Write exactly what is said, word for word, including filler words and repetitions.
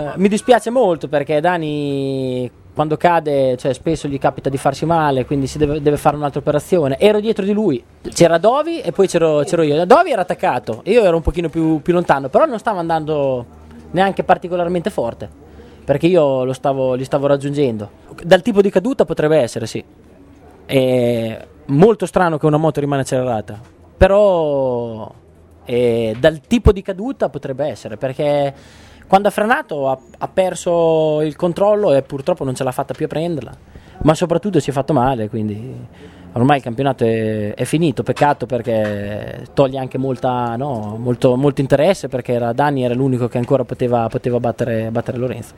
mi dispiace molto perché Dani quando cade, cioè, spesso gli capita di farsi male, quindi si deve, deve fare un'altra operazione. Ero dietro di lui, c'era Dovi e poi c'ero, c'ero io. Dovi era attaccato, io ero un pochino più, più lontano, però non stava andando neanche particolarmente forte, perché io lo stavo, li stavo raggiungendo. Dal tipo di caduta potrebbe essere, sì. È molto strano che una moto rimane accelerata, però eh, dal tipo di caduta potrebbe essere, perché quando ha frenato ha, ha perso il controllo e purtroppo non ce l'ha fatta più a prenderla, ma soprattutto si è fatto male, quindi ormai il campionato è, è finito. Peccato, perché toglie anche molta, no, molto, molto interesse, perché era, Dani era l'unico che ancora poteva, poteva battere, battere Lorenzo.